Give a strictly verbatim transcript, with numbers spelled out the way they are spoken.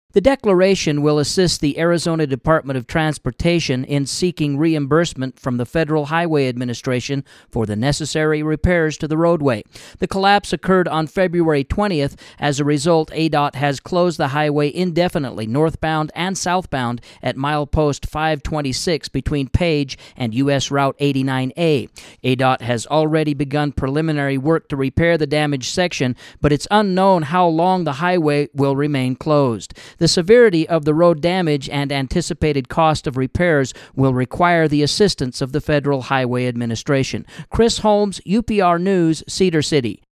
The declaration will assist the Arizona Department of Transportation in seeking reimbursement from the Federal Highway Administration for the necessary repairs to the roadway. The collapse occurred on February twentieth. As a result, A D O T has closed the highway indefinitely, northbound and southbound, at milepost five twenty-six between Page and U S Route eighty-nine A. A D O T has already begun preliminary work to repair the damaged section, but it's unknown how long the highway will remain closed. The severity of the road damage and anticipated cost of repairs will require the assistance of the Federal Highway Administration. Chris Holmes, U P R News, Cedar City.